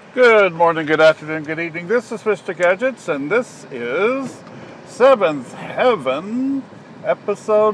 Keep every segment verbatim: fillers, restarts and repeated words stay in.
Good morning, good afternoon, good evening. This is Mister Gadgets, and this is Seventh Heaven, Episode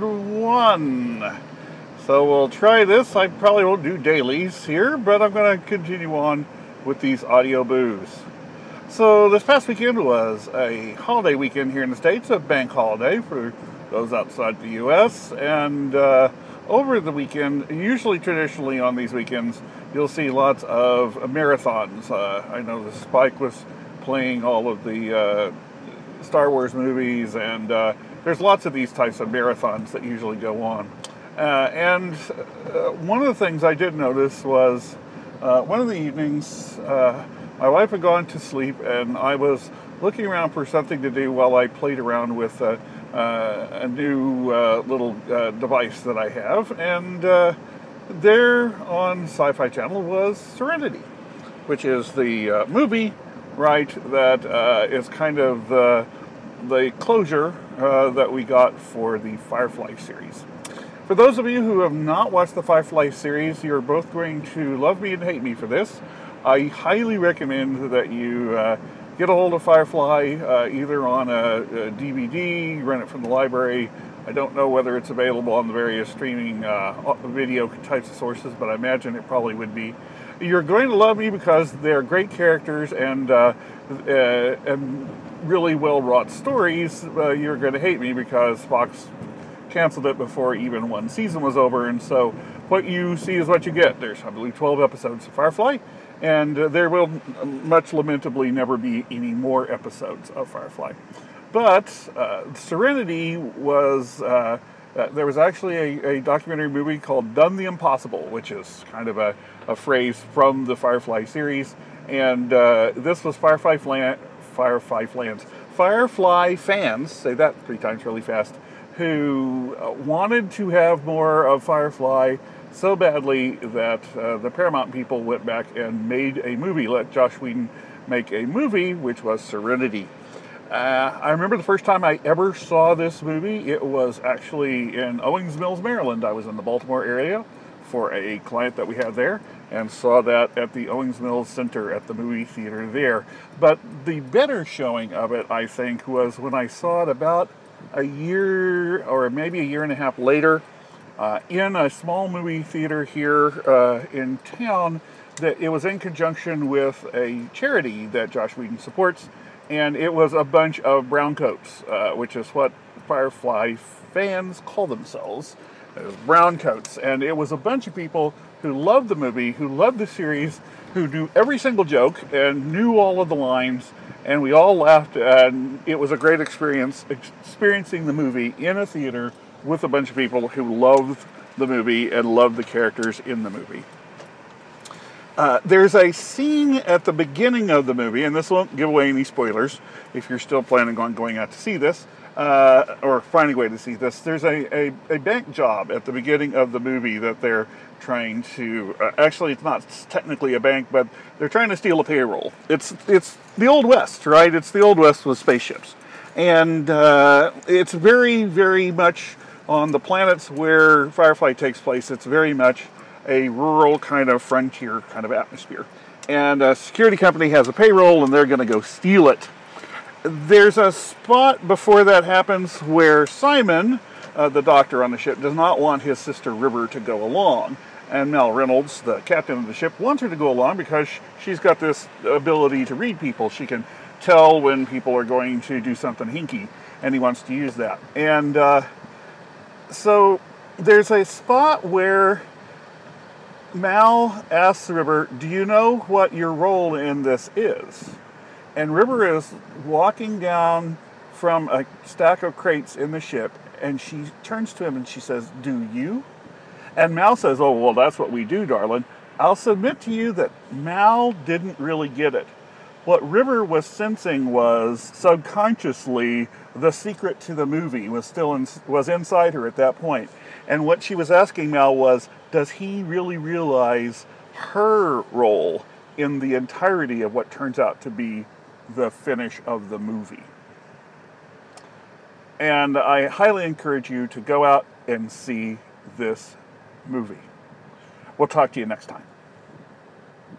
one. So we'll try this. I probably won't do dailies here, but I'm going to continue on with these audio boos. So this past weekend was a holiday weekend here in the States, a bank holiday for those outside the U S, and uh, over the weekend, usually traditionally on these weekends, you'll see lots of marathons. Uh, I know the Spike was playing all of the uh, Star Wars movies, and uh, there's lots of these types of marathons that usually go on. Uh, and uh, one of the things I did notice was uh, one of the evenings, uh, my wife had gone to sleep, and I was looking around for something to do while I played around with uh, uh, a new uh, little uh, device that I have, and uh, there on Sci-Fi Channel was Serenity, which is the uh, movie, right, that uh, is kind of the, the closure uh, that we got for the Firefly series. For those of you who have not watched the Firefly series, you're both going to love me and hate me for this. I highly recommend that you uh, get a hold of Firefly, uh, either on a, a D V D, rent it from the library. I don't know whether it's available on the various streaming uh, video types of sources, but I imagine it probably would be. You're going to love me because they're great characters and, uh, uh, and really well-wrought stories. Uh, you're going to hate me because Fox canceled it before even one season was over, and so what you see is what you get. There's, I believe, twelve episodes of Firefly, and uh, there will much lamentably never be any more episodes of Firefly. But uh, Serenity was, uh, uh, there was actually a, a documentary movie called Done the Impossible, which is kind of a, a phrase from the Firefly series, and uh, this was Firefly flan, Firefly fans, Firefly fans, say that three times really fast, who wanted to have more of Firefly so badly that uh, the Paramount people went back and made a movie, let Joss Whedon make a movie, which was Serenity. Uh, I remember the first time I ever saw this movie, it was actually in Owings Mills, Maryland. I was in the Baltimore area for a client that we had there, and saw that at the Owings Mills Center at the movie theater there. But the better showing of it, I think, was when I saw it about a year or maybe a year and a half later uh, in a small movie theater here uh, in town. That it was in conjunction with a charity that Joss Whedon supports, and it was a bunch of browncoats, uh, which is what Firefly fans call themselves. It was browncoats, and it was a bunch of people who loved the movie, who loved the series, who knew every single joke and knew all of the lines, and we all laughed, and it was a great experience experiencing the movie in a theater with a bunch of people who loved the movie and loved the characters in the movie. Uh, there's a scene at the beginning of the movie, and this won't give away any spoilers if you're still planning on going out to see this, uh, or finding a way to see this. There's a, a, a bank job at the beginning of the movie that they're trying to, uh, actually it's not technically a bank, but they're trying to steal a payroll. It's it's the Old West, right? It's the Old West with spaceships. And uh, it's very, very much on the planets where Firefly takes place. It's very much a rural kind of frontier kind of atmosphere. And a security company has a payroll, and they're going to go steal it. There's a spot before that happens where Simon, uh, the doctor on the ship, does not want his sister River to go along. And Mal Reynolds, the captain of the ship, wants her to go along because she's got this ability to read people. She can tell when people are going to do something hinky, and he wants to use that. And uh, so there's a spot where Mal asks River, do you know what your role in this is? And River is walking down from a stack of crates in the ship, and she turns to him and she says, do you? And Mal says, oh, well, that's what we do, darling. I'll submit to you that Mal didn't really get it. What River was sensing was subconsciously the secret to the movie was still in, was inside her at that point. And what she was asking Mal was, does he really realize her role in the entirety of what turns out to be the finish of the movie? And I highly encourage you to go out and see this movie. We'll talk to you next time.